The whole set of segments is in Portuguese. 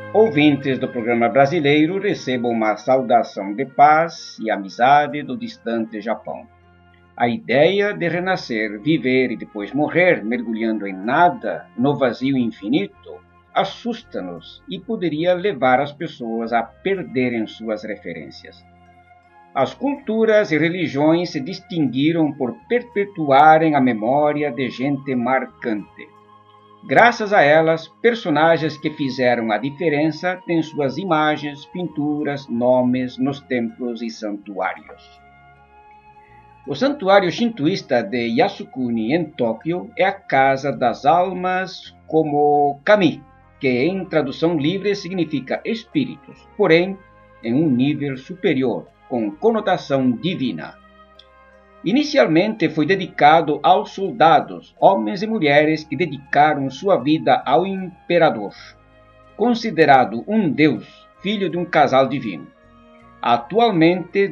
Ouvintes do programa brasileiro, recebam uma saudação de paz e amizade do distante Japão. A ideia de renascer, viver e depois morrer, mergulhando em nada, no vazio infinito, assusta-nos e poderia levar as pessoas a perderem suas referências. As culturas e religiões se distinguiram por perpetuarem a memória de gente marcante. Graças a elas, personagens que fizeram a diferença têm suas imagens, pinturas, nomes nos templos e santuários. O santuário shintoísta de Yasukuni, em Tóquio, é a casa das almas como kami, que em tradução livre significa espíritos, porém em um nível superior, com conotação divina. Inicialmente foi dedicado aos soldados, homens e mulheres que dedicaram sua vida ao imperador, considerado um deus, filho de um casal divino. Atualmente,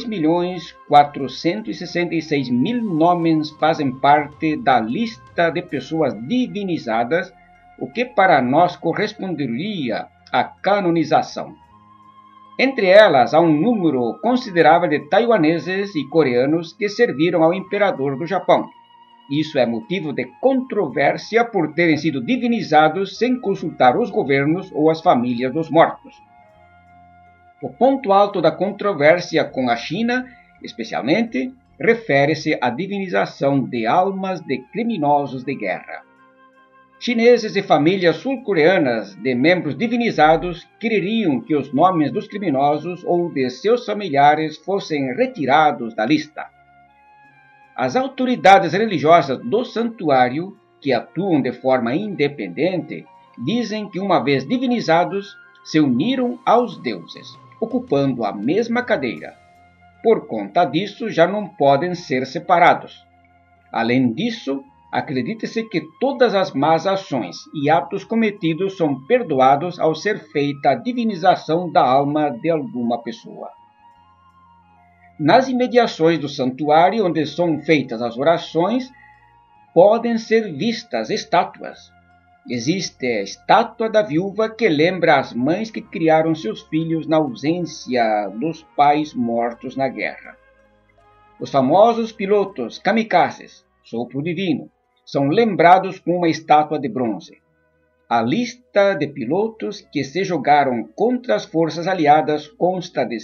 2.466.000 nomes fazem parte da lista de pessoas divinizadas, o que para nós corresponderia à canonização. Entre elas, há um número considerável de taiwaneses e coreanos que serviram ao imperador do Japão. Isso é motivo de controvérsia por terem sido divinizados sem consultar os governos ou as famílias dos mortos. O ponto alto da controvérsia com a China, especialmente, refere-se à divinização de almas de criminosos de guerra. Chineses e famílias sul-coreanas de membros divinizados quereriam que os nomes dos criminosos ou de seus familiares fossem retirados da lista. As autoridades religiosas do santuário, que atuam de forma independente, dizem que uma vez divinizados, se uniram aos deuses, ocupando a mesma cadeira. Por conta disso, já não podem ser separados. Além disso, acredita-se que todas as más ações e atos cometidos são perdoados ao ser feita a divinização da alma de alguma pessoa. Nas imediações do santuário, onde são feitas as orações, podem ser vistas estátuas. Existe a estátua da viúva que lembra as mães que criaram seus filhos na ausência dos pais mortos na guerra. Os famosos pilotos kamikazes, sopro divino, são lembrados com uma estátua de bronze. A lista de pilotos que se jogaram contra as forças aliadas consta de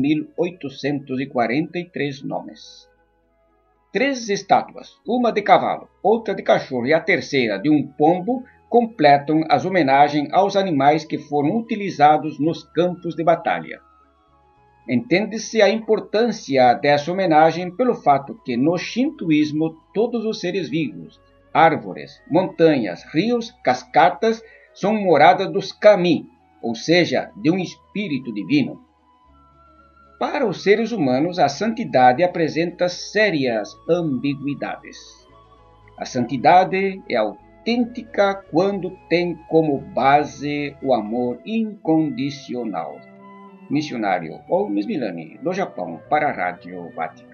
5.843 nomes. 3 estátuas, uma de cavalo, outra de cachorro e a terceira de um pombo, completam as homenagens aos animais que foram utilizados nos campos de batalha. Entende-se a importância dessa homenagem pelo fato que no shintoísmo todos os seres vivos, árvores, montanhas, rios, cascatas, são moradas dos kami, ou seja, de um espírito divino. Para os seres humanos, a santidade apresenta sérias ambiguidades. A santidade é autêntica quando tem como base o amor incondicional. Missionário Holmes Milani, do Japão, para a Rádio Vaticano.